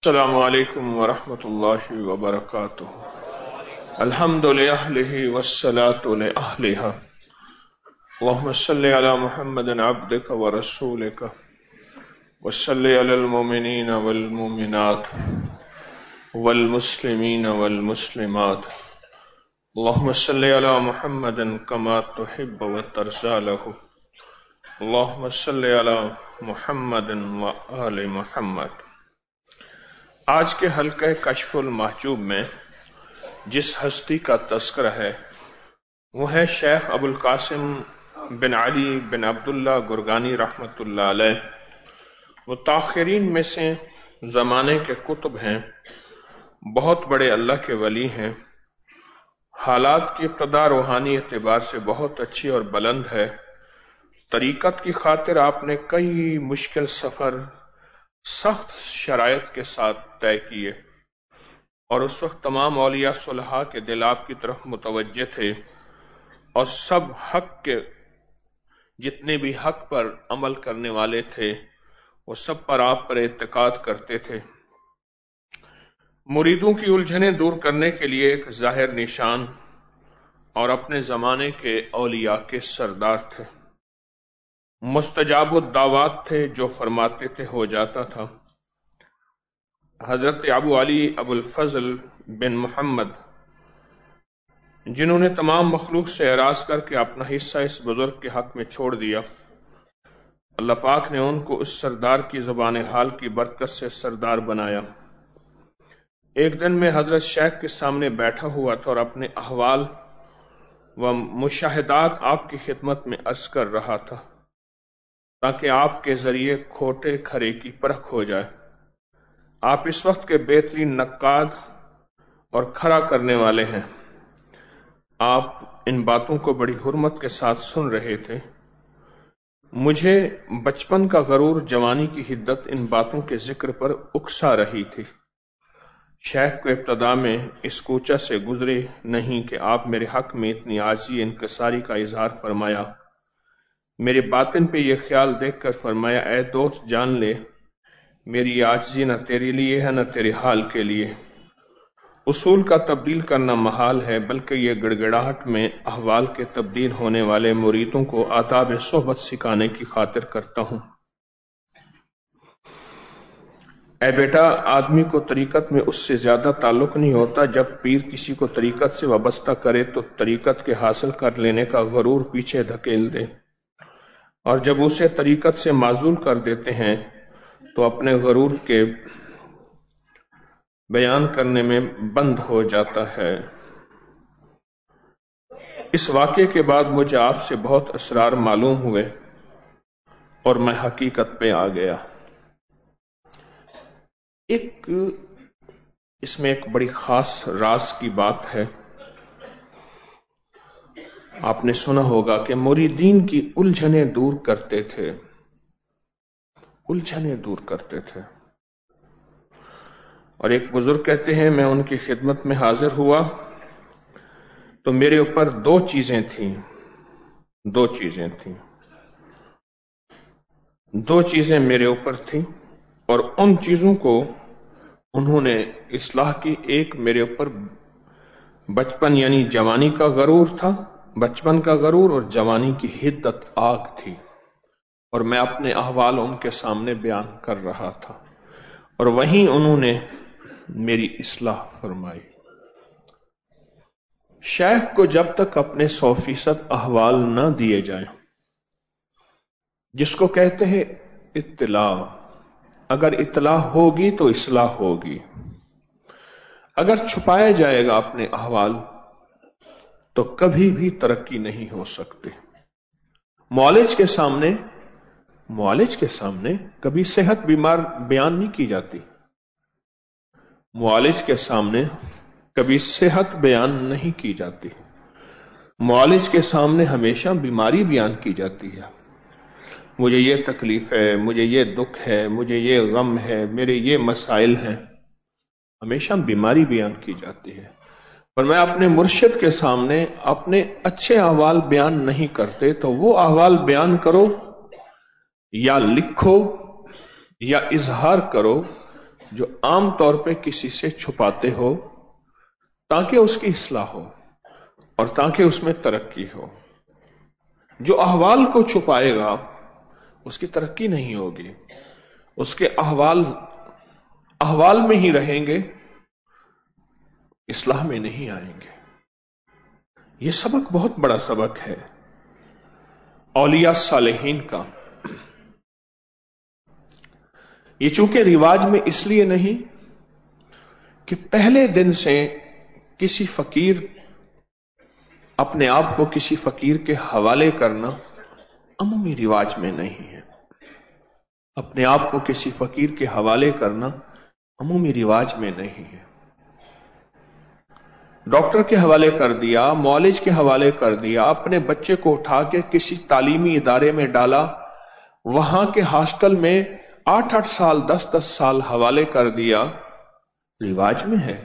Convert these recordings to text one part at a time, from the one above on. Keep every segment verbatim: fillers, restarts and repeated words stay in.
السلام علیکم ورحمۃ اللہ وبرکاتہ۔ الحمد للہ والصلاة لأہلہا، اللہم صلی علی محمد عبدک ورسولک وصلی علی المؤمنین والمؤمنات والمسلمین والمسلمات، اللہم صلی علی محمد کما تحب وترضی لہ، اللہم صلی علی محمد وآل محمد۔ آج کے حلقہ کشف المحجوب میں جس ہستی کا تذکرہ ہے وہ ہے شیخ ابو القاسم بن علی بن عبداللہ گرگانی رحمۃ اللہ علیہ۔ متاخرین میں سے زمانے کے کتب ہیں، بہت بڑے اللہ کے ولی ہیں، حالات کی ابتدا روحانی اعتبار سے بہت اچھی اور بلند ہے۔ طریقت کی خاطر آپ نے کئی مشکل سفر سخت شرائط کے ساتھ طے کیے، اور اس وقت تمام اولیاء صلحاء کے دل آپ کی طرف متوجہ تھے، اور سب حق کے جتنے بھی حق پر عمل کرنے والے تھے وہ سب پر آپ پر اعتقاد کرتے تھے۔ مریدوں کی الجھنیں دور کرنے کے لیے ایک ظاہر نشان اور اپنے زمانے کے اولیاء کے سردار تھے، مستجاب الدعوات تھے، جو فرماتے تھے ہو جاتا تھا۔ حضرت ابو علی ابو الفضل بن محمد، جنہوں نے تمام مخلوق سے اعراض کر کے اپنا حصہ اس بزرگ کے حق میں چھوڑ دیا، اللہ پاک نے ان کو اس سردار کی زبان حال کی برکت سے سردار بنایا۔ ایک دن میں حضرت شیخ کے سامنے بیٹھا ہوا تھا اور اپنے احوال و مشاہدات آپ کی خدمت میں عرض کر رہا تھا، تاکہ آپ کے ذریعے کھوٹے کھرے کی پرکھ ہو جائے۔ آپ اس وقت کے بہترین نقاد اور کھرا کرنے والے ہیں۔ آپ ان باتوں کو بڑی حرمت کے ساتھ سن رہے تھے۔ مجھے بچپن کا غرور، جوانی کی حدت ان باتوں کے ذکر پر اکسا رہی تھی۔ شیخ کو ابتدا میں اس کوچہ سے گزرے نہیں کہ آپ میرے حق میں اتنی عاجزی انکساری کا اظہار فرمایا۔ میرے باطن پہ یہ خیال دیکھ کر فرمایا، اے دوست جان لے، میری عاجزی نہ تیرے لیے ہے نہ تیرے حال کے لیے۔ اصول کا تبدیل کرنا محال ہے، بلکہ یہ گڑگڑاہٹ میں احوال کے تبدیل ہونے والے مریدوں کو آداب صحبت سکھانے کی خاطر کرتا ہوں۔ اے بیٹا، آدمی کو طریقت میں اس سے زیادہ تعلق نہیں ہوتا۔ جب پیر کسی کو طریقت سے وابستہ کرے تو طریقت کے حاصل کر لینے کا غرور پیچھے دھکیل دے، اور جب اسے طریقت سے معزول کر دیتے ہیں تو اپنے غرور کے بیان کرنے میں بند ہو جاتا ہے۔ اس واقعے کے بعد مجھے آپ سے بہت اسرار معلوم ہوئے اور میں حقیقت پہ آ گیا۔ ایک اس میں ایک بڑی خاص راز کی بات ہے۔ آپ نے سنا ہوگا کہ مریدین کی الجھنیں دور کرتے تھے، الجھنیں دور کرتے تھے۔ اور ایک بزرگ کہتے ہیں، میں ان کی خدمت میں حاضر ہوا تو میرے اوپر دو چیزیں تھیں دو چیزیں تھیں دو چیزیں میرے اوپر تھیں اور ان چیزوں کو انہوں نے اصلاح کی۔ ایک میرے اوپر بچپن یعنی جوانی کا غرور تھا، بچپن کا غرور اور جوانی کی حدت آگ تھی، اور میں اپنے احوال ان کے سامنے بیان کر رہا تھا، اور وہیں انہوں نے میری اصلاح فرمائی۔ شیخ کو جب تک اپنے سو فیصد احوال نہ دیے جائیں، جس کو کہتے ہیں اطلاع، اگر اطلاع ہوگی تو اصلاح ہوگی۔ اگر چھپایا جائے گا اپنے احوال تو کبھی بھی ترقی نہیں ہو سکتی۔ معالج کے سامنے معالج کے سامنے کبھی صحت بیمار بیان نہیں کی جاتی، معالج کے سامنے کبھی صحت بیان نہیں کی جاتی، معالج کے سامنے ہمیشہ بیماری بیان کی جاتی ہے۔ مجھے یہ تکلیف ہے، مجھے یہ دکھ ہے، مجھے یہ غم ہے، میرے یہ مسائل ہیں، ہمیشہ بیماری بیان کی جاتی ہے۔ پر میں اپنے مرشد کے سامنے اپنے اچھے احوال بیان نہیں کرتے، تو وہ احوال بیان کرو یا لکھو یا اظہار کرو جو عام طور پہ کسی سے چھپاتے ہو تاکہ اس کی اصلاح ہو اور تاکہ اس میں ترقی ہو. جو احوال کو چھپائے گا اس کی ترقی نہیں ہوگی، اس کے احوال احوال میں ہی رہیں گے، اصلاح میں نہیں آئیں گے. یہ سبق بہت بڑا سبق ہے اولیاء صالحین کا. یہ چونکہ رواج میں اس لیے نہیں کہ پہلے دن سے کسی فقیر اپنے آپ کو کسی فقیر کے حوالے کرنا عمومی رواج میں نہیں ہے. اپنے آپ کو کسی فقیر کے حوالے کرنا عمومی رواج میں نہیں ہے. ڈاکٹر کے حوالے کر دیا، معالج کے حوالے کر دیا، اپنے بچے کو اٹھا کے کسی تعلیمی ادارے میں ڈالا، وہاں کے ہاسٹل میں آٹھ آٹھ سال دس دس سال حوالے کر دیا، رواج میں ہے.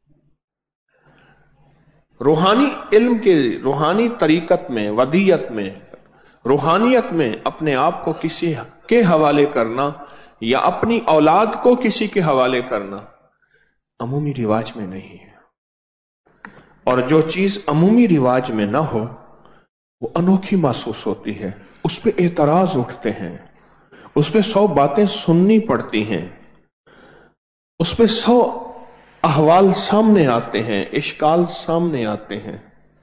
روحانی علم کے روحانی طریقت میں، ودیت میں، روحانیت میں اپنے آپ کو کسی کے حوالے کرنا یا اپنی اولاد کو کسی کے حوالے کرنا عمومی رواج میں نہیں ہے. اور جو چیز عمومی رواج میں نہ ہو وہ انوکھی محسوس ہوتی ہے، اس پہ اعتراض اٹھتے ہیں، اس پہ سو باتیں سننی پڑتی ہیں، اس پہ سو احوال سامنے آتے ہیں، اشکال سامنے آتے ہیں.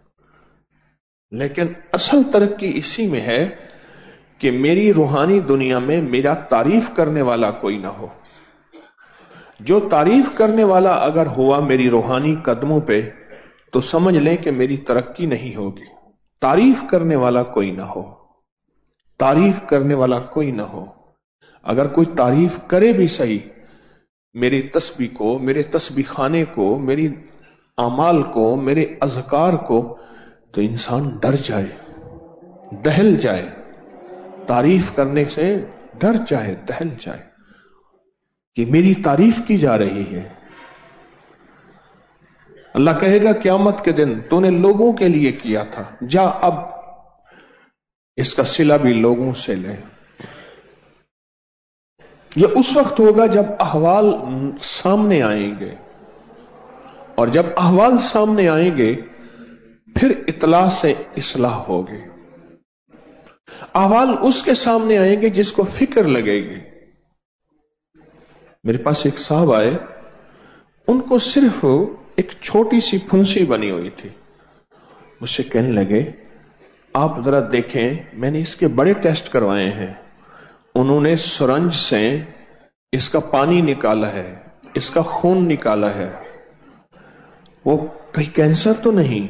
لیکن اصل ترقی اسی میں ہے کہ میری روحانی دنیا میں میرا تعریف کرنے والا کوئی نہ ہو. جو تعریف کرنے والا اگر ہوا میری روحانی قدموں پہ تو سمجھ لیں کہ میری ترقی نہیں ہوگی. تعریف کرنے والا کوئی نہ ہو، تعریف کرنے والا کوئی نہ ہو. اگر کوئی تعریف کرے بھی صحیح میری تسبیح کو، میرے تسبیح خانے کو، میری اعمال کو، میرے اذکار کو، تو انسان ڈر جائے، دہل جائے، تعریف کرنے سے ڈر جائے، دہل جائے کہ میری تعریف کی جا رہی ہے. اللہ کہے گا قیامت کے دن تو نے لوگوں کے لیے کیا تھا، جا اب اس کا صلہ بھی لوگوں سے لے. یہ اس وقت ہوگا جب احوال سامنے آئیں گے، اور جب احوال سامنے آئیں گے پھر اطلاع سے اصلاح ہوگی. احوال اس کے سامنے آئیں گے جس کو فکر لگے گی. میرے پاس ایک صاحب آئے، ان کو صرف ایک چھوٹی سی پھنسی بنی ہوئی تھی. مجھ سے کہنے لگے آپ ذرا دیکھیں، میں نے اس کے بڑے ٹیسٹ کروائے ہیں، انہوں نے سرنج سے اس کا پانی نکالا ہے، اس کا خون نکالا ہے، وہ کہیں کینسر تو نہیں.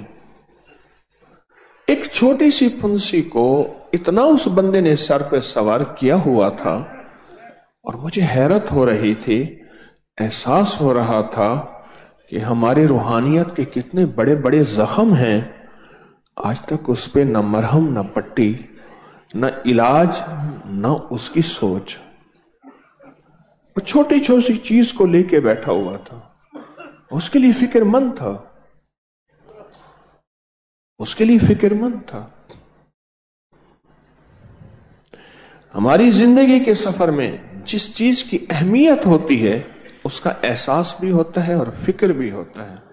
ایک چھوٹی سی پھنسی کو اتنا اس بندے نے سر پہ سوار کیا ہوا تھا، اور مجھے حیرت ہو رہی تھی، احساس ہو رہا تھا کہ ہماری روحانیت کے کتنے بڑے بڑے زخم ہیں، آج تک اس پہ نہ مرہم، نہ پٹی، نہ علاج، نہ اس کی سوچ. وہ چھوٹی چھوٹی چیز کو لے کے بیٹھا ہوا تھا، اس کے لیے فکر مند تھا، اس کے لیے فکر مند تھا. ہماری زندگی کے سفر میں جس چیز کی اہمیت ہوتی ہے اس کا احساس بھی ہوتا ہے اور فکر بھی ہوتا ہے.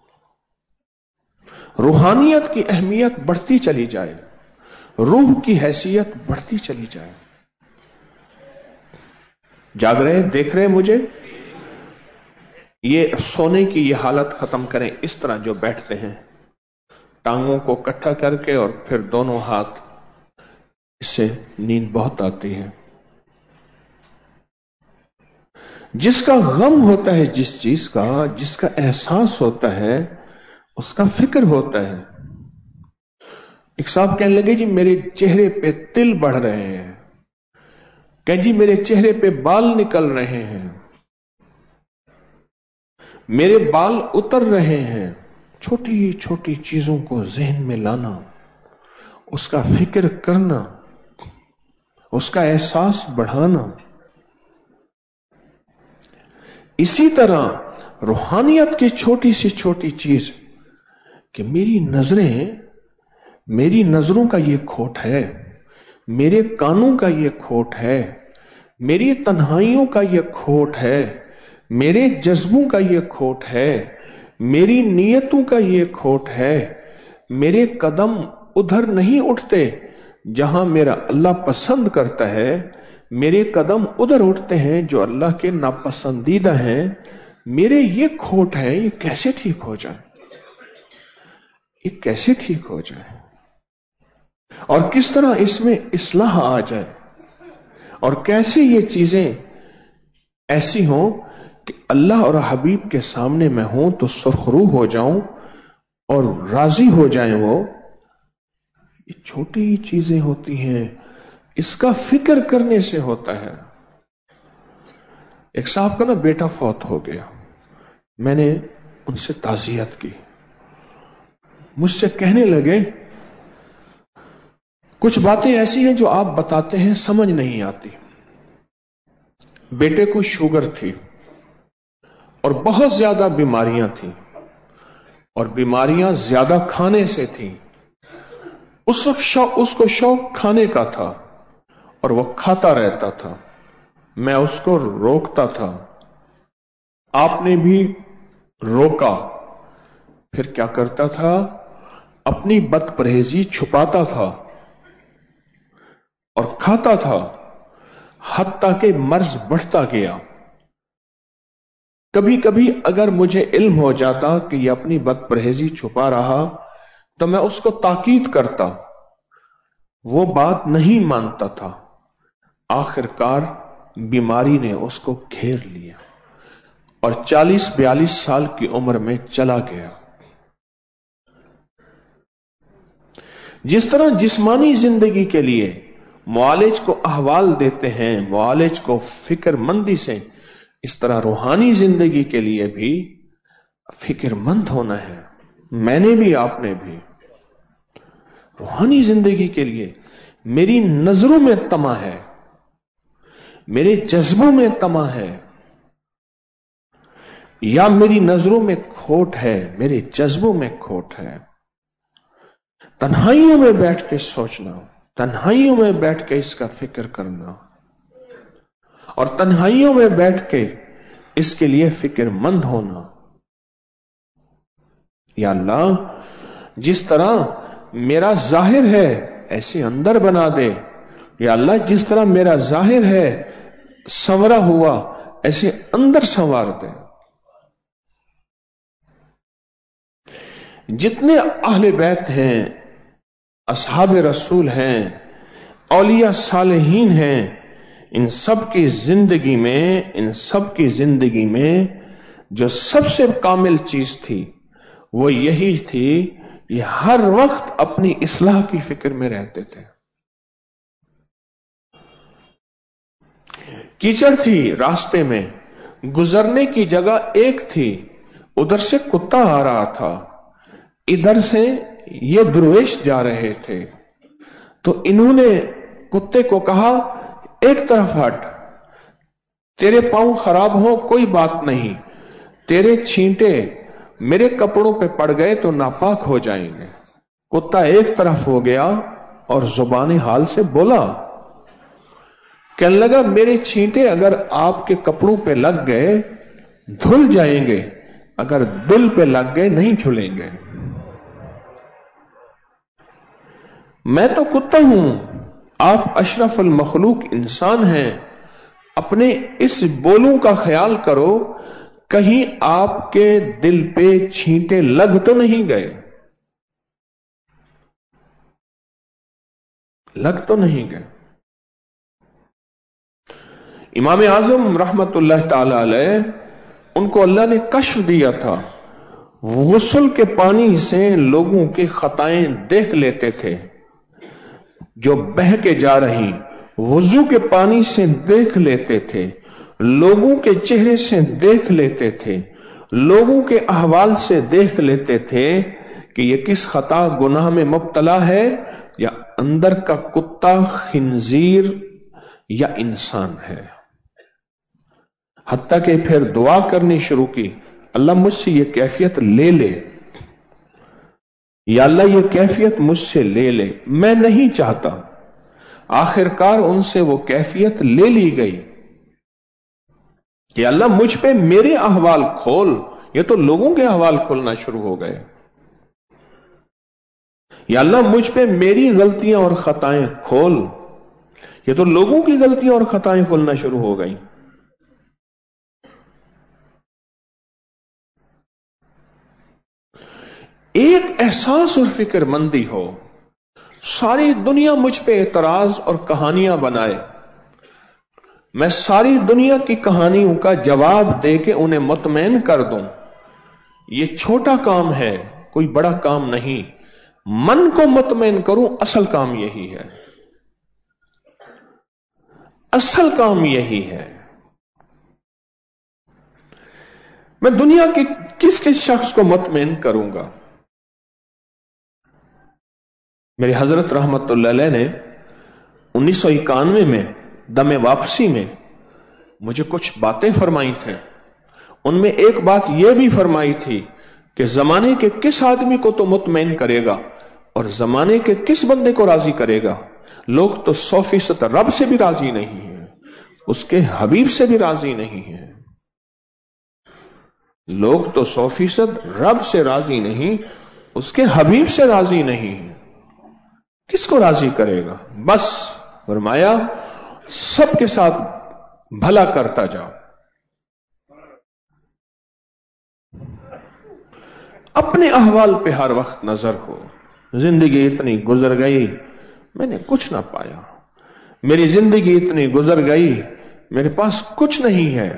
روحانیت کی اہمیت بڑھتی چلی جائے، روح کی حیثیت بڑھتی چلی جائے. جاگ رہے، دیکھ رہے مجھے؟ یہ سونے کی یہ حالت ختم کریں. اس طرح جو بیٹھتے ہیں ٹانگوں کو کٹھا کر کے اور پھر دونوں ہاتھ، اس سے نیند بہت آتی ہے. جس کا غم ہوتا ہے، جس چیز کا جس کا احساس ہوتا ہے، اس کا فکر ہوتا ہے. ایک صاحب کہنے لگے جی میرے چہرے پہ تل بڑھ رہے ہیں، کہ جی میرے چہرے پہ بال نکل رہے ہیں، میرے بال اتر رہے ہیں. چھوٹی چھوٹی چیزوں کو ذہن میں لانا، اس کا فکر کرنا، اس کا احساس بڑھانا. اسی طرح روحانیت کی چھوٹی سی چھوٹی چیز کہ میری نظریں، میری نظروں کا یہ کھوٹ ہے، میرے کانوں کا یہ کھوٹ ہے، میری تنہائیوں کا یہ کھوٹ ہے، میرے جذبوں کا یہ کھوٹ ہے، میری نیتوں کا یہ کھوٹ ہے، میرے قدم ادھر نہیں اٹھتے جہاں میرا اللہ پسند کرتا ہے، میرے قدم ادھر اٹھتے ہیں جو اللہ کے ناپسندیدہ ہیں، میرے یہ کھوٹ ہے، یہ کیسے ٹھیک ہو جائے؟ یہ کیسے ٹھیک ہو جائے؟ اور کس طرح اس میں اصلاح آ جائے؟ اور کیسے یہ چیزیں ایسی ہوں کہ اللہ اور حبیب کے سامنے میں ہوں تو سرخرو ہو جاؤں اور راضی ہو جائیں وہ؟ یہ چھوٹی ہی چیزیں ہوتی ہیں، اس کا فکر کرنے سے ہوتا ہے۔ ایک صاحب کا نا بیٹا فوت ہو گیا، میں نے ان سے تعزیت کی، مجھ سے کہنے لگے کچھ باتیں ایسی ہیں جو آپ بتاتے ہیں سمجھ نہیں آتی۔ بیٹے کو شوگر تھی اور بہت زیادہ بیماریاں تھیں، اور بیماریاں زیادہ کھانے سے تھیں۔ اس وقت شوق اس کو شوق کھانے کا تھا اور وہ کھاتا رہتا تھا، میں اس کو روکتا تھا، آپ نے بھی روکا، پھر کیا کرتا تھا؟ اپنی بد پرہیزی چھپاتا تھا اور کھاتا تھا، حتیٰ کہ مرض بڑھتا گیا۔ کبھی کبھی اگر مجھے علم ہو جاتا کہ یہ اپنی بد پرہیزی چھپا رہا تو میں اس کو تاکید کرتا، وہ بات نہیں مانتا تھا۔ آخر کار بیماری نے اس کو گھیر لیا اور چالیس بیالیس سال کی عمر میں چلا گیا۔ جس طرح جسمانی زندگی کے لیے معالج کو احوال دیتے ہیں، معالج کو فکر مندی سے، اس طرح روحانی زندگی کے لیے بھی فکر مند ہونا ہے۔ میں نے بھی، آپ نے بھی۔ روحانی زندگی کے لیے میری نظروں میں طمع ہے، میرے جذبوں میں طمع ہے، یا میری نظروں میں کھوٹ ہے، میرے جذبوں میں کھوٹ ہے۔ تنہائیوں میں بیٹھ کے سوچنا، تنہائیوں میں بیٹھ کے اس کا فکر کرنا، اور تنہائیوں میں بیٹھ کے اس کے لیے فکر مند ہونا۔ یا اللہ، جس طرح میرا ظاہر ہے ایسے اندر بنا دے۔ یا اللہ، جس طرح میرا ظاہر ہے سنورا ہوا ایسے اندر سنوار دے۔ جتنے اہل بیت ہیں، اصحاب رسول ہیں، اولیاء صالحین ہیں، ان سب کی زندگی میں ان سب کی زندگی میں جو سب سے کامل چیز تھی وہ یہی تھی، یہ ہر وقت اپنی اصلاح کی فکر میں رہتے تھے۔ کیچڑ تھی راستے میں، گزرنے کی جگہ ایک تھی، ادھر سے کتا آ رہا تھا، ادھر سے یہ درویش جا رہے تھے، تو انہوں نے کتے کو کہا ایک طرف ہٹ، تیرے پاؤں خراب ہو کوئی بات نہیں، تیرے چھینٹے میرے کپڑوں پہ پڑ گئے تو ناپاک ہو جائیں گے۔ کتا ایک طرف ہو گیا اور زبان حال سے بولا، کہنے لگا میرے چھینٹے اگر آپ کے کپڑوں پہ لگ گئے دھل جائیں گے، اگر دل پہ لگ گئے نہیں دھلیں گے۔ میں تو کتا ہوں، آپ اشرف المخلوق انسان ہیں، اپنے اس بولوں کا خیال کرو، کہیں آپ کے دل پہ چھینٹے لگ تو نہیں گئے، لگ تو نہیں گئے۔ امام اعظم رحمت اللہ تعالی علیہ، ان کو اللہ نے کشف دیا تھا، غسل کے پانی سے لوگوں کی خطائیں دیکھ لیتے تھے جو بہہ کے جا رہی، وضو کے پانی سے دیکھ لیتے تھے، لوگوں کے چہرے سے دیکھ لیتے تھے، لوگوں کے احوال سے دیکھ لیتے تھے کہ یہ کس خطا گناہ میں مبتلا ہے، یا اندر کا کتا، خنزیر یا انسان ہے۔ حتیٰ کہ پھر دعا کرنی شروع کی، اللہ مجھ سے یہ کیفیت لے لے، یا اللہ یہ کیفیت مجھ سے لے لے، میں نہیں چاہتا۔ آخر کار ان سے وہ کیفیت لے لی گئی۔ کہ اللہ مجھ پہ میرے احوال کھول. یہ تو لوگوں کے احوال کھولنا شروع ہو گئے. یا اللہ مجھ پہ میری غلطیاں اور خطائیں کھول. یہ تو لوگوں کی غلطیاں اور خطائیں کھولنا شروع ہو گئی. ایک احساس اور فکر مندی ہو, ساری دنیا مجھ پہ اعتراض اور کہانیاں بنائے, میں ساری دنیا کی کہانیوں کا جواب دے کے انہیں مطمئن کر دوں, یہ چھوٹا کام ہے, کوئی بڑا کام نہیں. من کو مطمئن کروں, اصل کام یہی ہے. اصل کام یہی ہے. میں دنیا کے کس کس شخص کو مطمئن کروں گا؟ میرے حضرت رحمت اللہ علیہ نے انیس سو اکانوے میں دم واپسی میں مجھے کچھ باتیں فرمائی تھیں. ان میں ایک بات یہ بھی فرمائی تھی کہ زمانے کے کس آدمی کو تو مطمئن کرے گا اور زمانے کے کس بندے کو راضی کرے گا. لوگ تو سو فیصد رب سے بھی راضی نہیں ہیں, اس کے حبیب سے بھی راضی نہیں ہیں. لوگ تو سو فیصد رب سے راضی نہیں, اس کے حبیب سے راضی نہیں ہیں. کس کو راضی کرے گا؟ بس فرمایا سب کے ساتھ بھلا کرتا جاؤ. اپنے احوال پہ ہر وقت نظر ہو. زندگی اتنی گزر گئی, میں نے کچھ نہ پایا. میری زندگی اتنی گزر گئی, میرے پاس کچھ نہیں ہے.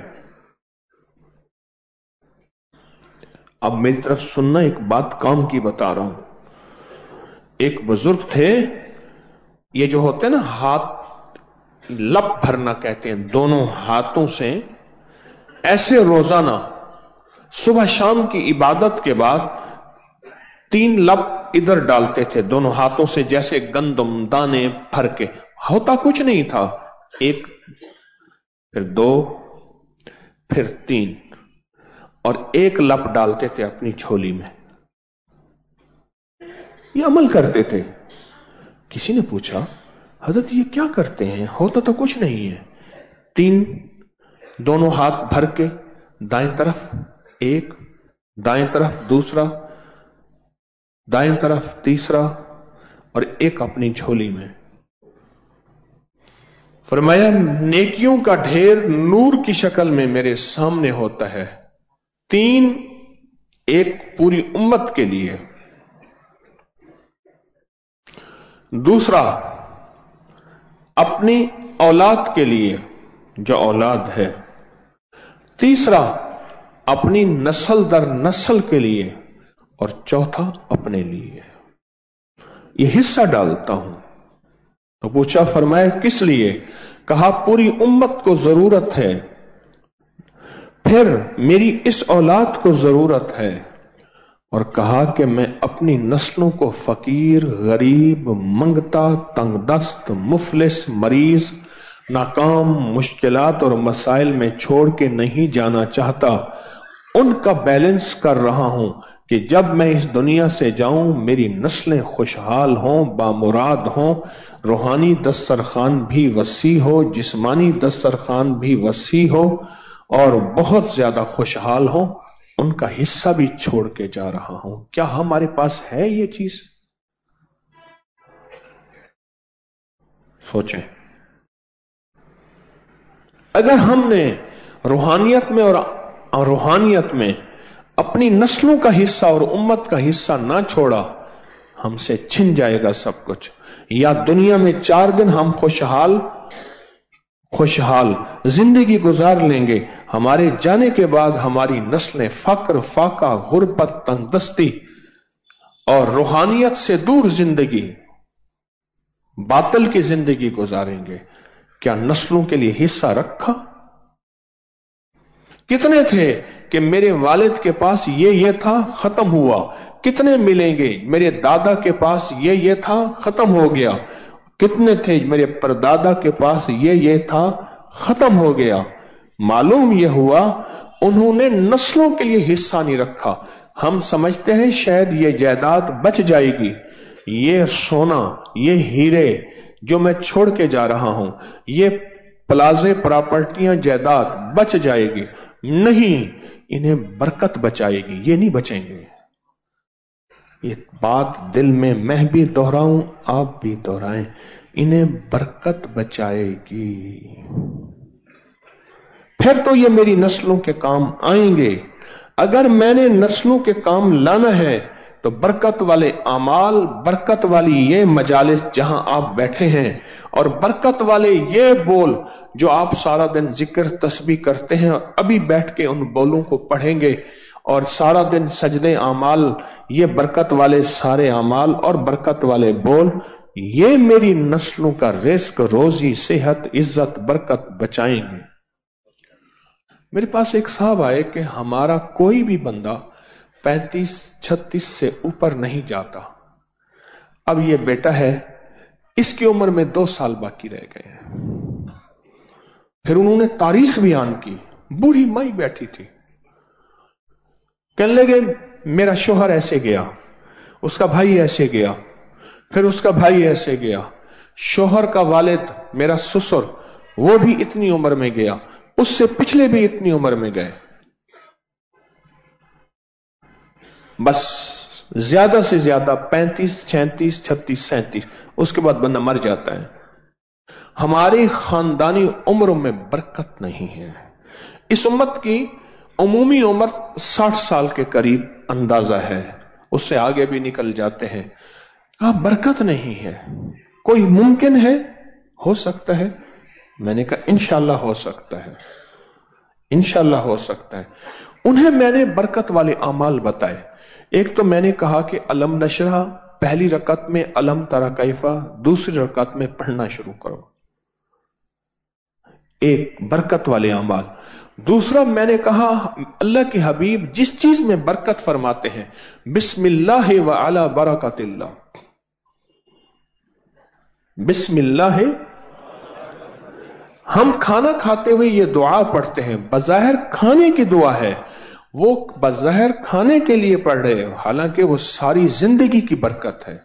اب میری طرف سننا, ایک بات کام کی بتا رہا ہوں. ایک بزرگ تھے, یہ جو ہوتے نا ہاتھ لپ بھرنا کہتے ہیں, دونوں ہاتھوں سے ایسے روزانہ صبح شام کی عبادت کے بعد تین لپ ادھر ڈالتے تھے دونوں ہاتھوں سے, جیسے گندم دانے بھر کے. ہوتا کچھ نہیں تھا, ایک پھر دو پھر تین, اور ایک لپ ڈالتے تھے اپنی جھولی میں. یہ عمل کرتے تھے. کسی نے پوچھا حضرت یہ کیا کرتے ہیں؟ ہوتا تو کچھ نہیں ہے. تین دونوں ہاتھ بھر کے, دائیں طرف ایک, دائیں طرف دوسرا, دائیں طرف تیسرا, اور ایک اپنی جھولی میں. فرمایا نیکیوں کا ڈھیر نور کی شکل میں میرے سامنے ہوتا ہے. تین, ایک پوری امت کے لیے, دوسرا اپنی اولاد کے لیے جو اولاد ہے, تیسرا اپنی نسل در نسل کے لیے, اور چوتھا اپنے لیے. یہ حصہ ڈالتا ہوں. تو پوچھا, فرمایا کس لیے؟ کہا پوری امت کو ضرورت ہے, پھر میری اس اولاد کو ضرورت ہے, اور کہا کہ میں اپنی نسلوں کو فقیر, غریب, منگتا, تنگ دست, مفلس, مریض, ناکام, مشکلات اور مسائل میں چھوڑ کے نہیں جانا چاہتا. ان کا بیلنس کر رہا ہوں کہ جب میں اس دنیا سے جاؤں میری نسلیں خوشحال ہوں, بامراد ہوں, روحانی دسترخوان بھی وسیع ہو, جسمانی دسترخوان بھی وسیع ہو, اور بہت زیادہ خوشحال ہوں. ان کا حصہ بھی چھوڑ کے جا رہا ہوں. کیا ہمارے پاس ہے یہ چیز؟ سوچیں. اگر ہم نے روحانیت میں اور روحانیت میں اپنی نسلوں کا حصہ اور امت کا حصہ نہ چھوڑا, ہم سے چھن جائے گا سب کچھ. یا دنیا میں چار دن ہم خوشحال خوشحال زندگی گزار لیں گے, ہمارے جانے کے بعد ہماری نسلیں فقر, فاقہ, غربت, تنگ دستی اور روحانیت سے دور زندگی, باطل کی زندگی گزاریں گے. کیا نسلوں کے لیے حصہ رکھا؟ کتنے تھے کہ میرے والد کے پاس یہ یہ تھا, ختم ہوا. کتنے ملیں گے میرے دادا کے پاس یہ یہ تھا, ختم ہو گیا. کتنے تھے میرے پردادا کے پاس یہ یہ تھا, ختم ہو گیا. معلوم یہ ہوا انہوں نے نسلوں کے لیے حصہ نہیں رکھا. ہم سمجھتے ہیں شاید یہ جائیداد بچ جائے گی, یہ سونا, یہ ہیرے جو میں چھوڑ کے جا رہا ہوں, یہ प्लाजे, प्रॉपर्टियां, जायदाद बच जाएगी, नहीं, इन्हें बरकत बचाएगी, ये नहीं बचेंगे। ये बात दिल में मैं भी दोहराऊं, आप भी दोहराएं, इन्हें बरकत बचाएगी। फिर तो ये मेरी नस्लों के काम आएंगे। अगर मैंने नस्लों के काम लाना है तो बरकत वाले अमाल, बरकत वाली ये मजालिस जहां आप बैठे हैं, और बरकत वाले ये बोल जो आप सारा दिन जिक्र तस्बीह करते हैं, और अभी बैठ के उन बोलों को पढ़ेंगे, और सारा दिन सजदे अमाल, ये बरकत वाले सारे अमाल और बरकत वाले बोल, ये मेरी नस्लों का रिस्क, रोजी, सेहत, इज्जत, बरकत बचाएंगे। मेरे पास एक साहब आए कि हमारा कोई भी बंदा पैंतीस छत्तीस से ऊपर नहीं जाता। अब ये बेटा है, इसकी उम्र में दो साल बाकी रह गए हैं। फिर उन्होंने तारीख बयान की, बूढ़ी माई बैठी थी, कहने लगे मेरा शोहर ऐसे गया, उसका भाई ऐसे गया, फिर उसका भाई ऐसे गया, शोहर का वालिद मेरा ससुर वो भी इतनी उम्र में गया, उससे पिछले भी इतनी उम्र में गए, बस ज्यादा से ज्यादा पैंतीस, छत्तीस, छत्तीस, सैंतीस, उसके बाद बंदा मर जाता है। हमारी खानदानी उम्रों में बरकत नहीं है। इस उम्मत की उमूमी उम्र साठ साल के करीब अंदाजा है, उससे आगे भी निकल जाते हैं। कहा बरकत नहीं है। कोई मुमकिन है, हो सकता है? मैंने कहा इंशाल्लाह हो सकता है, इंशाल्लाह हो सकता है। उन्हें मैंने बरकत वाले अमाल बताए। एक तो मैंने कहा कि अलम नशरा पहली रकत में, अलम तरा कैफा दूसरी रकत में पढ़ना शुरू करो, एक बरकत वाले अमाल। दूसरा मैंने कहा अल्लाह के हबीब जिस चीज में बरकत फरमाते हैं, बिस्मिल्लाह व अला बरकतिल्लाह, बिस्मिल्लाह। हम खाना खाते हुए ये दुआ पढ़ते हैं, बज़ाहिर खाने की दुआ है, वो बज़ाहिर खाने के लिए पढ़ रहे हो, हालांकि वो सारी जिंदगी की बरकत है।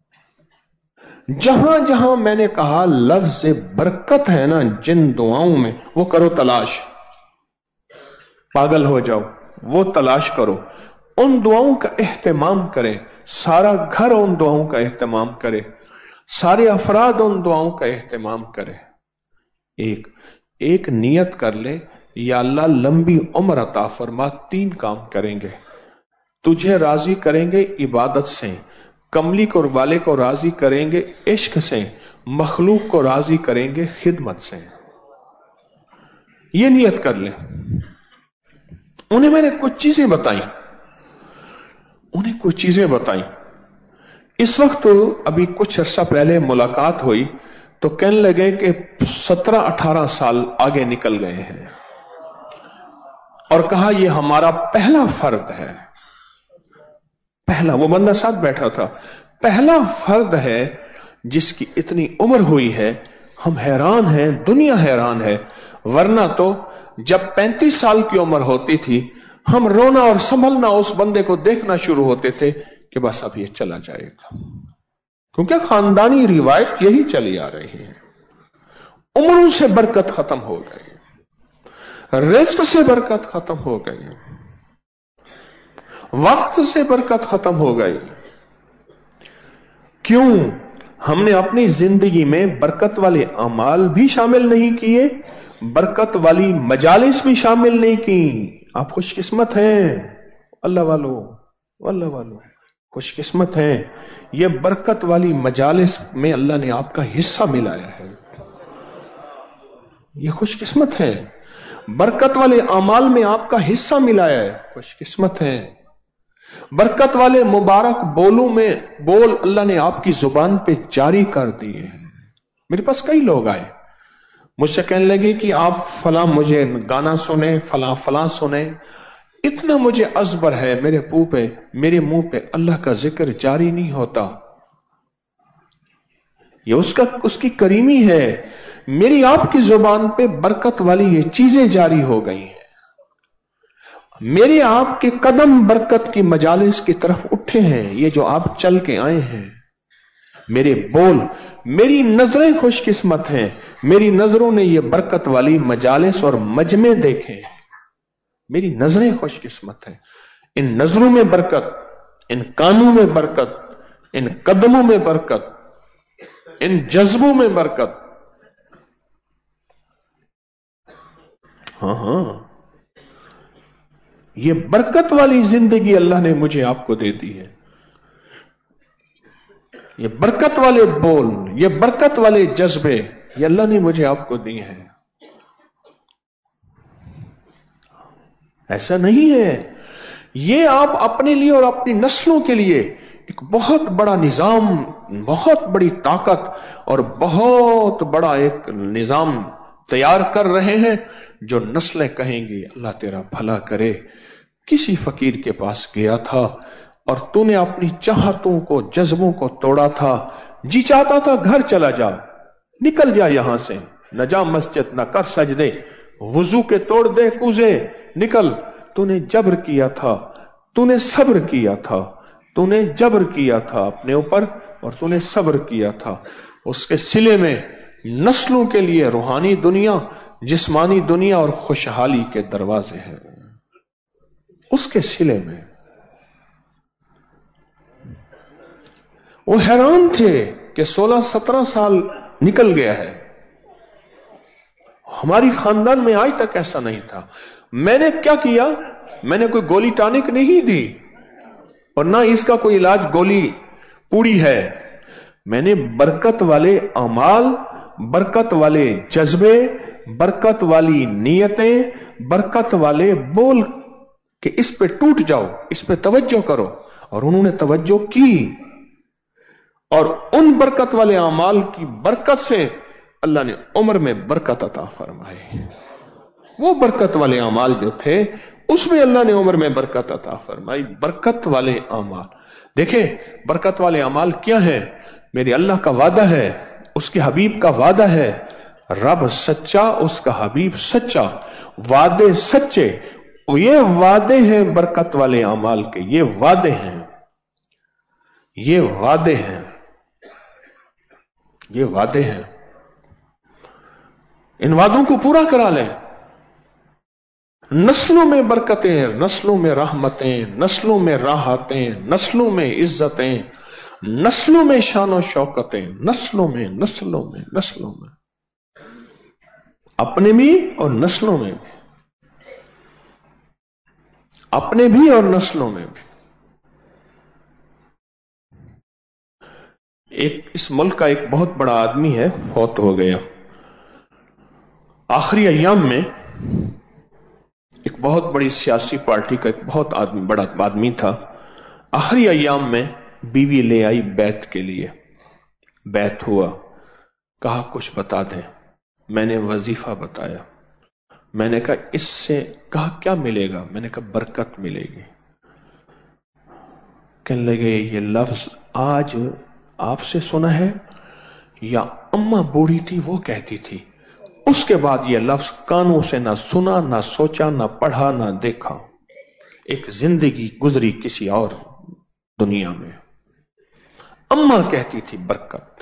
जहां जहां मैंने कहा लफ्ज से बरकत है ना जिन दुआओं में, वो करो तलाश, पागल हो जाओ, वो तलाश करो, उन दुआओं का एहतमाम करें, सारा घर उन दुआओं का एहतमाम करे, सारे अफराद उन दुआओं का एहतमाम करें। एक एक नियत कर ले, या अल्लाह लंबी उम्र अता फरमा, तीन काम करेंगे, तुझे राजी करेंगे इबादत से, कमली को वाले को राजी करेंगे इश्क से, मखलूक को राजी करेंगे खिदमत से। ये नियत कर ले। उन्हें मैंने कुछ चीजें बताई, उन्हें कुछ चीजें बताई। इस वक्त तो अभी कुछ अर्सा पहले मुलाकात हुई तो कहने लगे कि सत्रह अठारह साल आगे निकल गए हैं, और कहा यह हमारा पहला फर्द है। पहला, वो बंदा साथ बैठा था, पहला फर्द है जिसकी इतनी उम्र हुई है। हम हैरान हैं, दुनिया हैरान है, वरना तो जब पैंतीस साल की उम्र होती थी हम रोना और संभलना उस बंदे को देखना शुरू होते थे कि बस अब ये चला जाएगा, क्योंकि खानदानी रिवायत यही चली आ रही है। उम्रों से बरकत खत्म हो गई, रिज़्क़ से बरकत खत्म हो गई, वक्त से बरकत खत्म हो गई। क्यों? हमने अपनी जिंदगी में बरकत वाले अमाल भी शामिल नहीं किए, बरकत वाली मजालिस भी शामिल नहीं की। आप खुशकिस्मत हैं अल्लाह वालों, अल्लाह वालों खुशकिस्मत हैं। ये बरकत वाली मजालिस में अल्लाह ने आपका हिस्सा मिलाया है, ये खुशकिस्मत है। बरकत वाले अमाल में आपका हिस्सा मिलाया है, खुशकिस्मत है। बरकत वाले मुबारक बोलों में बोल अल्लाह ने आपकी जुबान पे जारी कर दिए हैं। मेरे पास कई लोग आए, मुझसे कहने लगे कि आप फला मुझे गाना सुने, फला फला सुने, इतना मुझे अजबर है, मेरे मुंह पे मेरे मुंह पे अल्लाह का जिक्र जारी नहीं होता। ये उसका उसकी करीमी है। मेरी आपकी जुबान पे बरकत वाली ये चीजें जारी हो गई हैं। मेरे आपके कदम बरकत की मजालिस की तरफ उठे हैं, ये जो आप चल के आए हैं, میرے بول، میری نظریں خوش قسمت ہیں، میری نظروں نے یہ برکت والی مجالس اور مجمع دیکھے ہیں، میری نظریں خوش قسمت ہیں، ان نظروں میں برکت، ان کانوں میں برکت، ان قدموں میں برکت، ان جذبوں میں برکت۔ ہاں ہاں، یہ برکت والی زندگی اللہ نے مجھے آپ کو دے دی ہے، یہ برکت والے بول، یہ برکت والے جذبے یہ اللہ نے مجھے آپ کو دیے ہیں۔ ایسا نہیں ہے، یہ آپ اپنے لیے اور اپنی نسلوں کے لیے ایک بہت بڑا نظام، بہت بڑی طاقت اور بہت بڑا ایک نظام تیار کر رہے ہیں، جو نسلیں کہیں گی اللہ تیرا بھلا کرے، کسی فقیر کے پاس گیا تھا اور تو نے اپنی چاہتوں کو، جذبوں کو توڑا تھا، جی چاہتا تھا گھر چلا جا، نکل جا یہاں سے، نہ جا مسجد، نہ کر سجدے، وضو کے توڑ دے کوزے، نکل، تو نے جبر کیا تھا، تو نے صبر کیا تھا، تو نے جبر کیا تھا اپنے اوپر اور تو نے صبر کیا تھا، اس کے صلے میں نسلوں کے لیے روحانی دنیا، جسمانی دنیا اور خوشحالی کے دروازے ہیں، اس کے صلے میں۔ وہ حیران تھے کہ سولہ سترہ سال نکل گیا ہے، ہماری خاندان میں آج تک ایسا نہیں تھا۔ میں نے کیا کیا؟ میں نے کوئی گولی ٹانک نہیں دی اور نہ اس کا کوئی علاج گولی پوری ہے، میں نے برکت والے اعمال، برکت والے جذبے، برکت والی نیتیں، برکت والے بول کہ اس پہ ٹوٹ جاؤ، اس پہ توجہ کرو، اور انہوں نے توجہ کی، اور ان برکت والے اعمال کی برکت سے اللہ نے عمر میں برکت عطا فرمائی۔ وہ برکت والے اعمال جو تھے اس میں اللہ نے عمر میں برکت عطا فرمائی۔ برکت والے اعمال، دیکھیں برکت والے اعمال کیا ہیں؟ میرے اللہ کا وعدہ ہے، اس کے حبیب کا وعدہ ہے، رب سچا، اس کا حبیب سچا، وعدے سچے، یہ وعدے ہیں برکت والے اعمال کے، یہ وعدے ہیں، یہ وعدے ہیں، یہ وعدے ہیں، ان وعدوں کو پورا کرا لیں۔ نسلوں میں برکتیں، نسلوں میں رحمتیں، نسلوں میں راحتیں، نسلوں میں عزتیں، نسلوں میں شان و شوکتیں، نسلوں میں نسلوں میں نسلوں میں، اپنے بھی اور نسلوں میں بھی، اپنے بھی اور نسلوں میں بھی۔ ایک اس ملک کا ایک بہت بڑا آدمی ہے، فوت ہو گیا۔ آخری ایام میں ایک بہت بڑی سیاسی پارٹی کا ایک بہت آدمی بڑا آدمی تھا، آخری ایام میں بیوی لے آئی بیعت کے لیے، بیعت ہوا، کہا کچھ بتا دیں، میں نے وظیفہ بتایا، میں نے کہا اس سے، کہا کیا ملے گا؟ میں نے کہا برکت ملے گی۔ کہنے لگے یہ لفظ آج آپ سے سنا ہے یا اماں بوڑھی تھی وہ کہتی تھی؟ اس کے بعد یہ لفظ کانوں سے نہ سنا، نہ سوچا، نہ پڑھا، نہ دیکھا، ایک زندگی گزری کسی اور دنیا میں۔ اماں کہتی تھی برکت،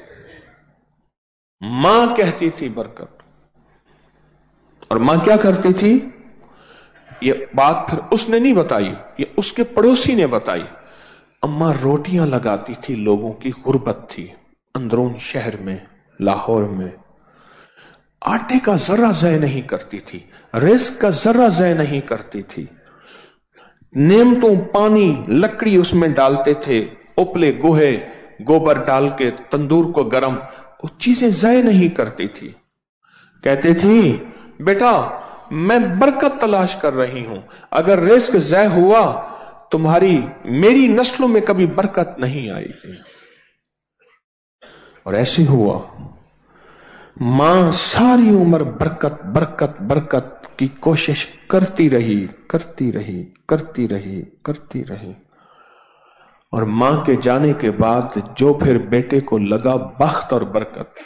ماں کہتی تھی برکت، اور ماں کیا کرتی تھی؟ یہ بات پھر اس نے نہیں بتائی، یہ اس کے پڑوسی نے بتائی۔ اماں روٹیاں لگاتی تھی، لوگوں کی غربت تھی اندرون شہر میں، لاہور میں، آٹے کا ذرہ ضائع نہیں کرتی تھی، رزق کا ذرہ ضائع نہیں کرتی تھی، نعمتوں، پانی، لکڑی اس میں ڈالتے تھے، اپلے گوہے، گوبر ڈال کے تندور کو گرم، وہ چیزیں ضائع نہیں کرتی تھی۔ کہتے تھی بیٹا میں برکت تلاش کر رہی ہوں، اگر رزق ضائع ہوا تمہاری میری نسلوں میں کبھی برکت نہیں آئے گی۔ اور ایسے ہوا، ماں ساری عمر برکت برکت برکت کی کوشش کرتی رہی کرتی رہی کرتی رہی کرتی رہی اور ماں کے جانے کے بعد جو پھر بیٹے کو لگا بخت اور برکت،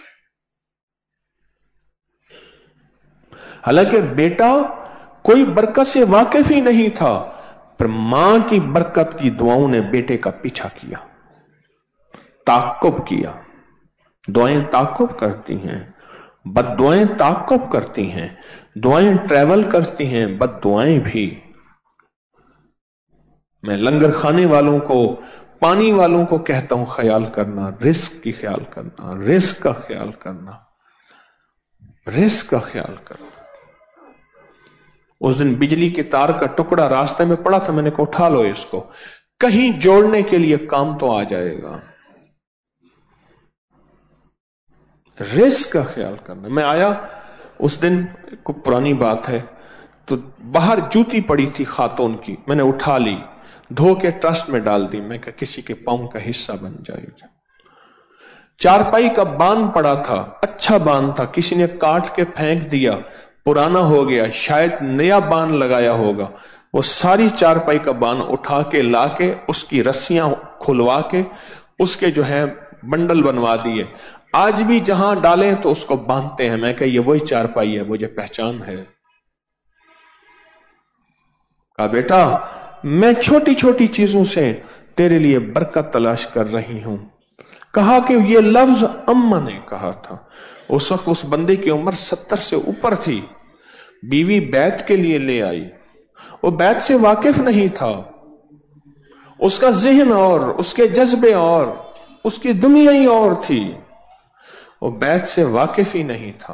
حالانکہ بیٹا کوئی برکت سے واقف ہی نہیں تھا، پر ماں کی برکت کی دعاؤں نے بیٹے کا پیچھا کیا، ताक़ुब किया। दुआएं ताक़ुब करती हैं, बद दुआएं ताक़ुब करती हैं, दुआएं ट्रैवल करती हैं, बद दुआएं भी। मैं लंगर खाने वालों को, पानी वालों को कहता हूं, ख्याल करना, रिस्क की ख्याल करना, रिस्क का ख्याल करना, रिस्क का ख्याल करना। उस दिन बिजली के तार का टुकड़ा रास्ते में पड़ा था, मैंने कहा उठा लो इसको, कहीं जोड़ने के लिए काम तो आ जाएगा। रिस्क का ख्याल करना। मैं आया उस दिन, को पुरानी बात है, तो बाहर जूती पड़ी थी खातून की, मैंने उठा ली, धो के ट्रस्ट में डाल दी। मैं कहा किसी के पांव का हिस्सा बन जाएगा। चारपाई का बांध पड़ा था, अच्छा बांध था, किसी ने काट के फेंक दिया, पुराना हो गया, शायद नया बांध लगाया होगा। वो सारी चारपाई का बांध उठा के लाके उसकी रस्सियां खुलवा के उसके जो है बंडल बनवा दिए। आज भी जहां डालें तो उसको बांधते हैं। मैं कहा ये वही चारपाई है, मुझे पहचान है। कहा बेटा मैं छोटी छोटी चीजों से तेरे लिए बरकत तलाश कर रही हूं। कहा कि ये लफ्ज अम्मा ने कहा था। उस वक्त उस बंदे की उम्र सत्तर से ऊपर थी। बीवी बैत के लिए ले आई, वो बैत से वाकिफ नहीं था, उसका ज़हन और उसके जज्बे और उसकी दुनिया ही और थी, वो बैत से वाकिफ ही नहीं था।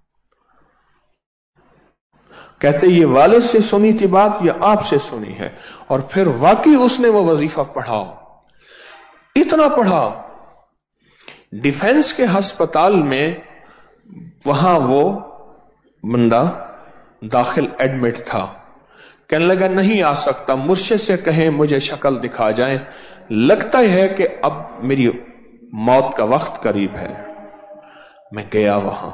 कहते ये वालिद से सुनी थी बात या आपसे सुनी है। और फिर वाकई उसने वो वजीफा पढ़ा, इतना पढ़ा। डिफेंस के अस्पताल में वहां वो बंदा दाखिल एडमिट था। कहने लगा नहीं आ सकता, मुर्शिद से कहें मुझे शक्ल दिखा जाए, लगता है कि अब मेरी मौत का वक्त करीब है। मैं गया वहां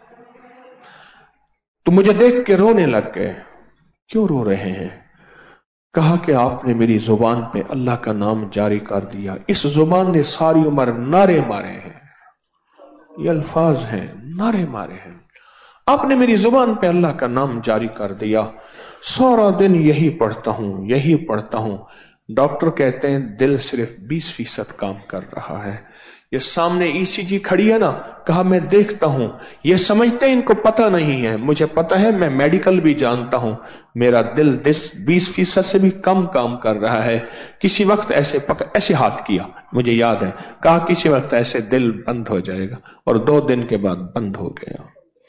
तो मुझे देख के रोने लग गए। क्यों रो रहे हैं? कहा कि आपने मेरी जुबान पे अल्लाह का नाम जारी कर दिया। इस जुबान ने सारी उम्र नारे मारे हैं, ये अल्फाज हैं, नारे मारे हैं। आपने मेरी जुबान पे अल्लाह का नाम जारी कर दिया, सारा दिन यही पढ़ता हूं, यही पढ़ता हूं। डॉक्टर कहते हैं दिल सिर्फ बीस फीसद काम कर रहा है। ये सामने ईसीजी खड़ी है ना, कहा मैं देखता हूं, ये समझते हैं इनको पता नहीं है, मुझे पता है, मैं मेडिकल भी जानता हूं, मेरा दिल बीस फीसद से भी कम काम कर रहा है। किसी वक्त ऐसे पक, ऐसे हाथ किया, मुझे याद है, कहा किसी वक्त ऐसे दिल बंद हो जाएगा, और दो दिन के बाद बंद हो गया।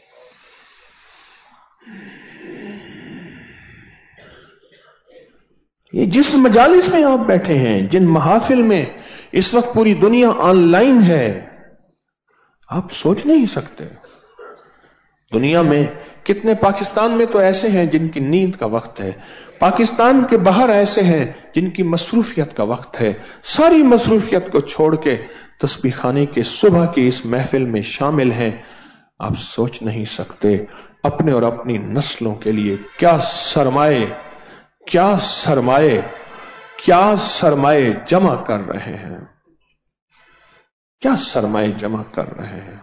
ये जिस मजालिस में आप बैठे हैं, जिन महाफिल में इस वक्त पूरी दुनिया ऑनलाइन है, आप सोच नहीं सकते। दुनिया में कितने, पाकिस्तान में तो ऐसे हैं जिनकी नींद का वक्त है, पाकिस्तान के बाहर ऐसे हैं जिनकी मसरूफियत का वक्त है। सारी मसरूफियत को छोड़ के तस्बीह खाने के सुबह की इस महफिल में शामिल हैं। आप सोच नहीं सकते अपने और अपनी नस्लों के लिए क्या सरमाए, क्या सरमाए, क्या सरमाए जमा कर रहे हैं, क्या सरमाए जमा कर रहे हैं।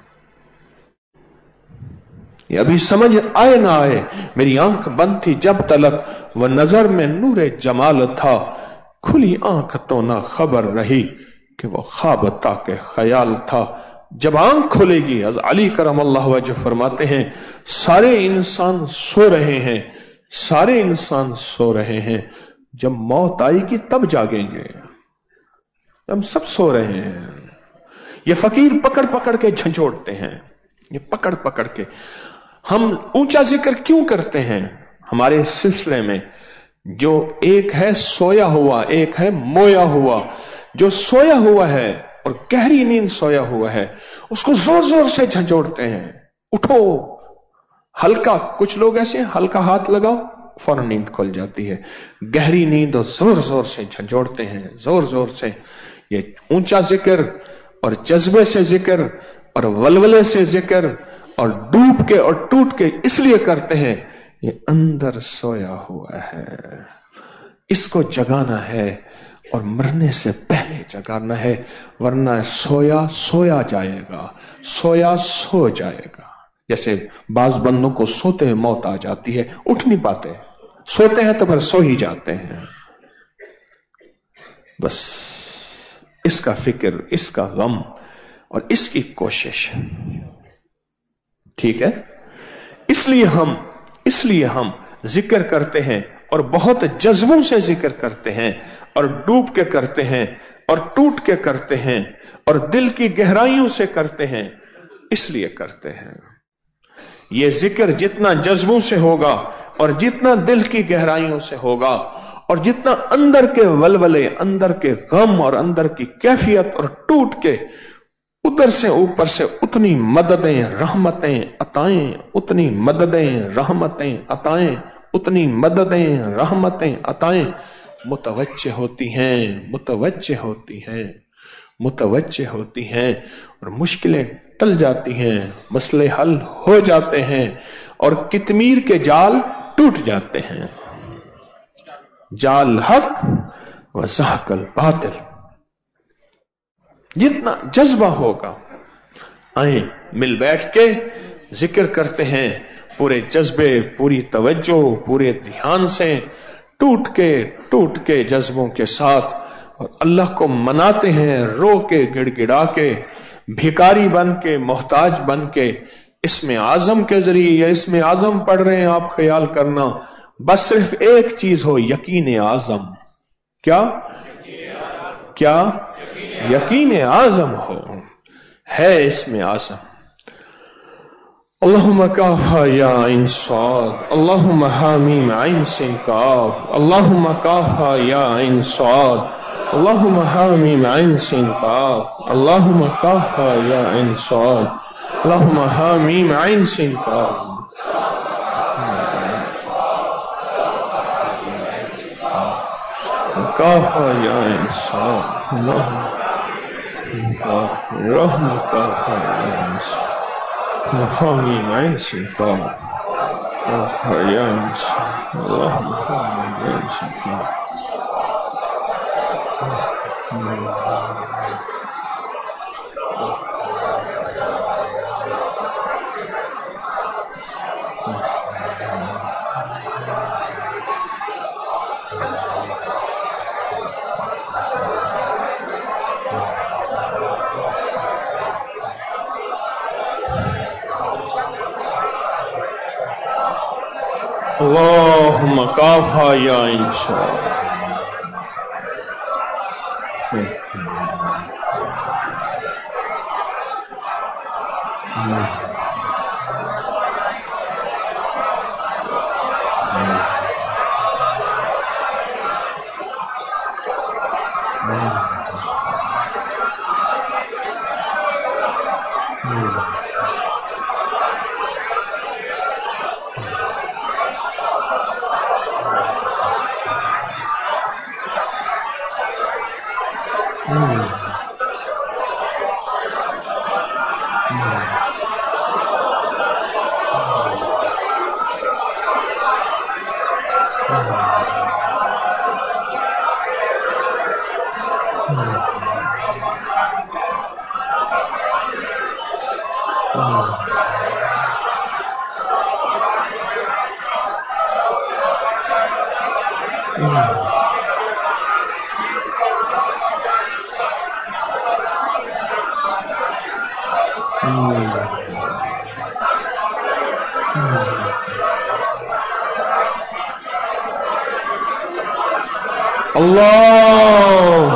ये अभी समझ आए ना आए, मेरी आंख बंद थी जब तलक, वह नजर में नूरे जमाल था, खुली आंख तो ना खबर रही कि वो ख्वाब ताके ख्याल था। जब आंख खुलेगी, अली करमल्लाहु वजह फरमाते हैं, सारे इंसान सो रहे हैं, सारे इंसान सो रहे हैं, जब मौत आएगी तब जागेंगे। हम सब सो रहे हैं। ये फकीर पकड़ पकड़ के झंझोड़ते हैं, ये पकड़ पकड़ के। हम ऊंचा जिक्र क्यों करते हैं? हमारे सिलसिले में जो एक है सोया हुआ, एक है मोया हुआ। जो सोया हुआ है और गहरी नींद सोया हुआ है, उसको जोर जोर से झंझोड़ते हैं, उठो। हल्का, कुछ लोग ऐसे हल्का हाथ लगाओ फौरन नींद खुल जाती है। गहरी नींद और जोर जोर से झंझोड़ते हैं, जोर जोर से। ये ऊंचा जिक्र और जज्बे से जिक्र और वलवले से जिक्र और डूब के और टूट के इसलिए करते हैं, ये अंदर सोया हुआ है, इसको जगाना है और मरने से पहले जगाना है, वरना सोया सोया जाएगा, सोया सो जाएगा। जैसे बाज बंदों को सोते हुए मौत आ जाती है, उठ नहीं पाते, सोते हैं तो फिर सो ही जाते हैं। बस اس کا فکر، اس کا غم اور اس کی کوشش. ٹھیک ہے؟ اس لیے ہم اس لیے ہم ذکر کرتے ہیں اور بہت جذبوں سے ذکر کرتے ہیں اور ڈوب کے کرتے ہیں اور ٹوٹ کے کرتے ہیں اور دل کی گہرائیوں سے کرتے ہیں. اس لیے کرتے ہیں. یہ ذکر جتنا جذبوں سے ہوگا اور جتنا دل کی گہرائیوں سے ہوگا اور جتنا اندر کے ولولے، اندر کے غم اور اندر کی کیفیت اور ٹوٹ کے ادھر سے اوپر سے اتنی مددیں رحمتیں عطائیں، اتنی مددیں رحمتیں عطائیں، اتنی مددیں رحمتیں عطائیں متوجہ ہوتی ہیں متوجہ ہوتی ہیں متوجہ ہوتی ہیں اور مشکلیں ٹل جاتی ہیں، مسئلے حل ہو جاتے ہیں اور کتمیر کے جال ٹوٹ جاتے ہیں. جال حق و زحق الباطل. جتنا جذبہ ہوگا، آئیں مل بیٹھ کے ذکر کرتے ہیں پورے جذبے، پوری توجہ، پورے دھیان سے، ٹوٹ کے ٹوٹ کے جذبوں کے ساتھ، اور اللہ کو مناتے ہیں رو کے، گڑ گڑا کے، بھیکاری بن کے، محتاج بن کے. اس میں اعظم کے ذریعے یا اس میں اعظم پڑھ رہے ہیں آپ، خیال کرنا بس صرف ایک چیز ہو، یقین اعظم. کیا کیا یقین اعظم ہو، ہے اس میں اعظم. اللہم کافا یا عین صاد، اللہم حامیم عین سین کاف، اللہم کافا یا عین صاد، اللہم حامیم عین سین کاف، اللہم کافا یا عین صاد، اللہم حامیم عین سین کاف. کافا یا عین صاد، اللہم رحم کافا یا عین صاد، حامیم عین سین کاف، کافا یا عین صاد، اللہم حامیم عین سین کاف. اللہم کافا یا عین صاد. اللہ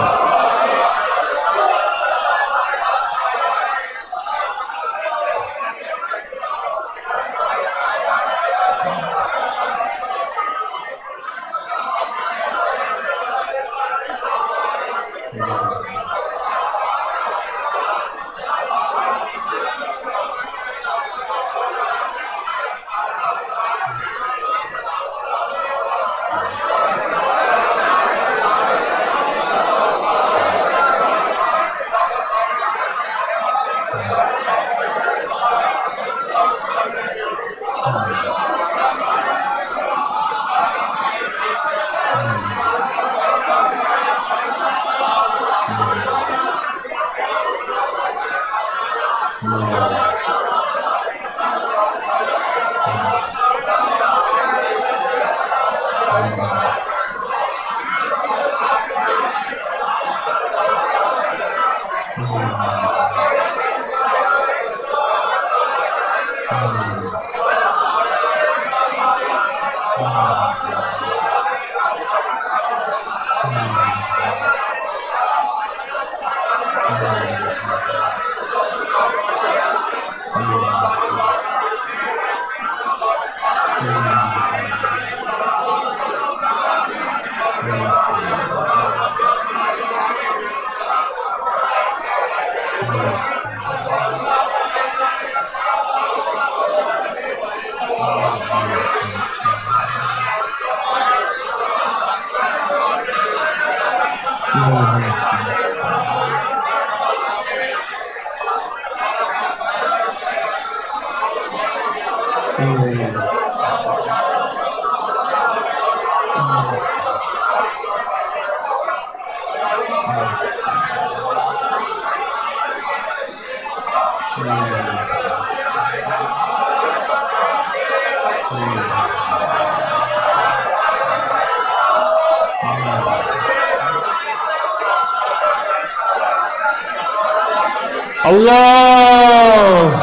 Allah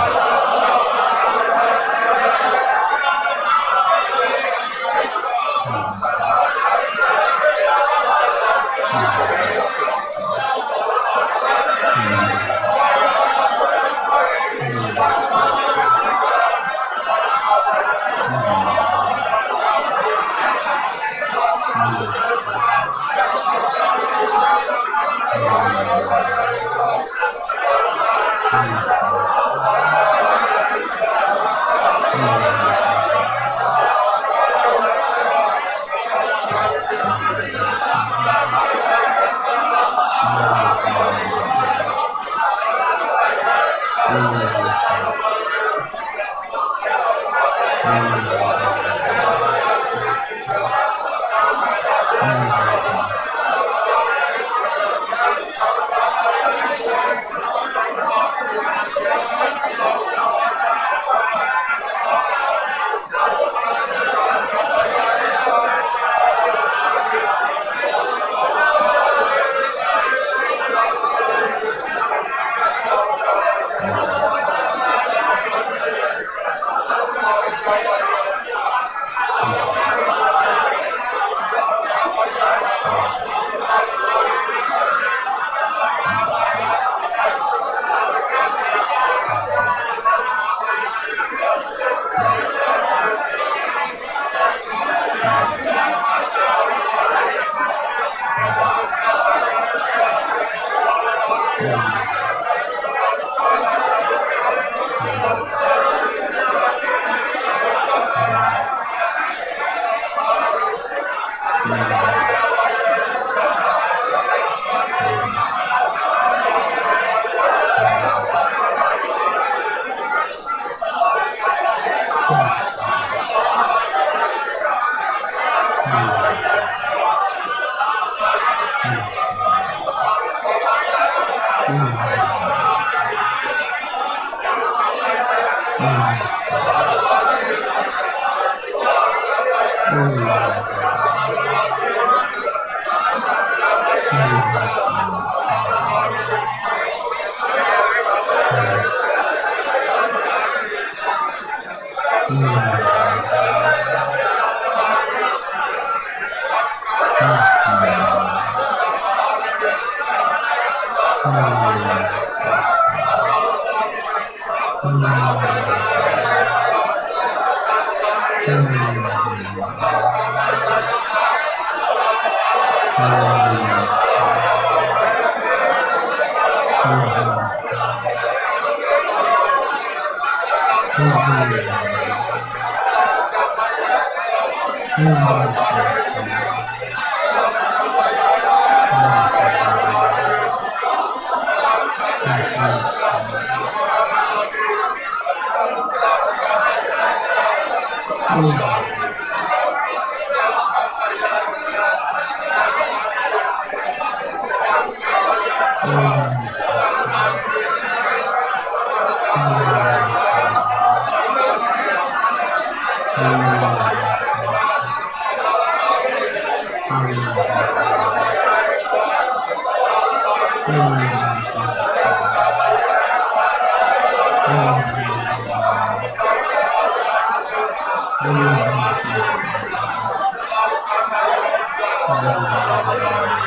Thank you.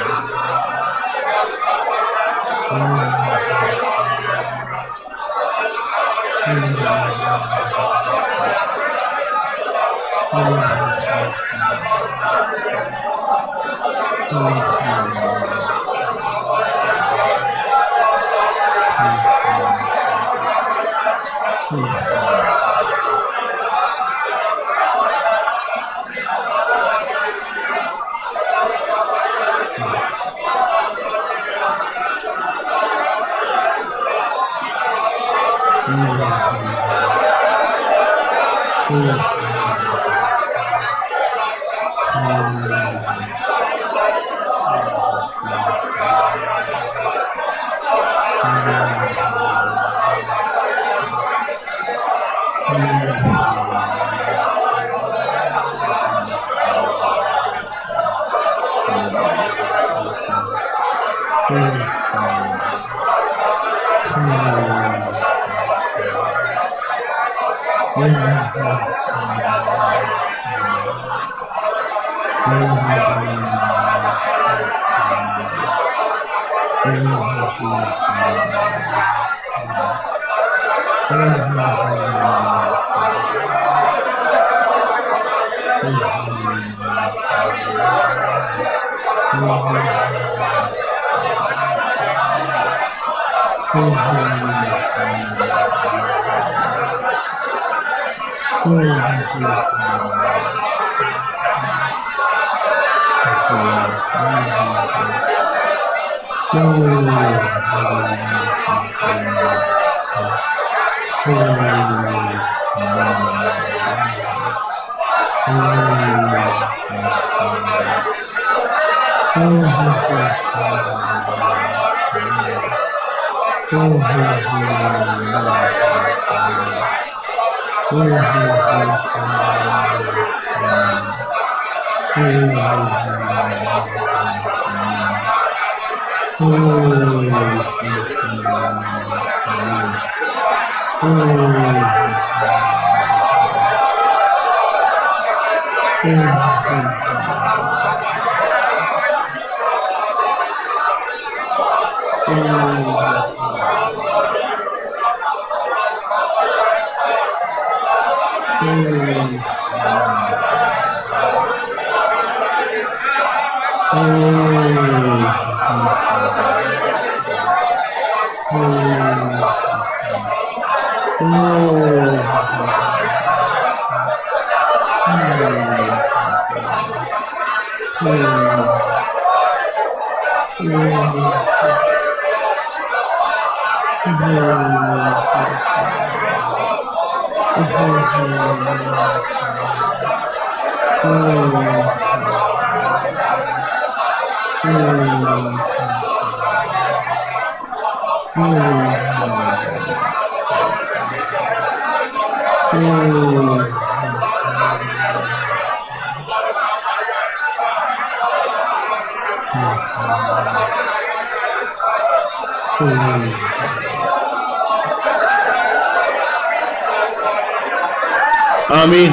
آمین۔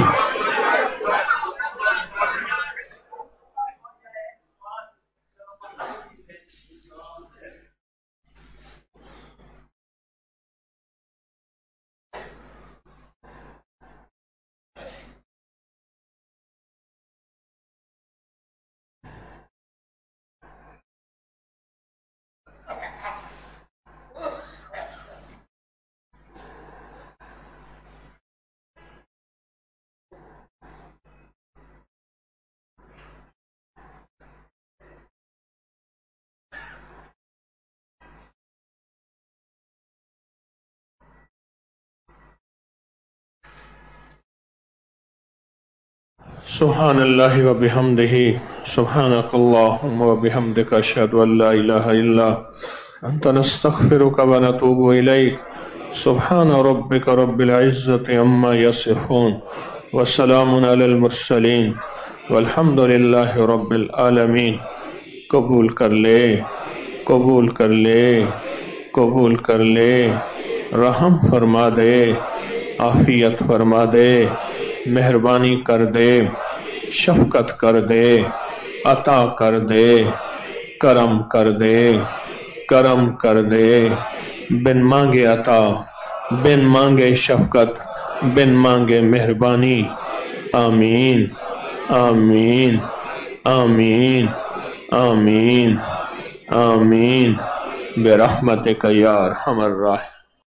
سبحان اللہ و بحمدہ، سبحانک اللہم و بحمدک، اشہد ان لا الہ الا انت، نستغفرک و نتوب الیک۔ سبحان ربک رب العزت عما یصفون، وسلام علی المرسلین، والحمد للہ رب العالمین۔ قبول کر لے، قبول کر لے، قبول کر لے، رحم فرما دے، عافیت فرما دے، مہربانی کر دے، شفقت کر دے، عطا کر دے، کرم کر دے، کرم کر دے، بن مانگے عطا، بن مانگے شفقت، بن مانگے مہربانی۔ آمین آمین آمین آمین آمین برحمتک یا ارحم الراحمین۔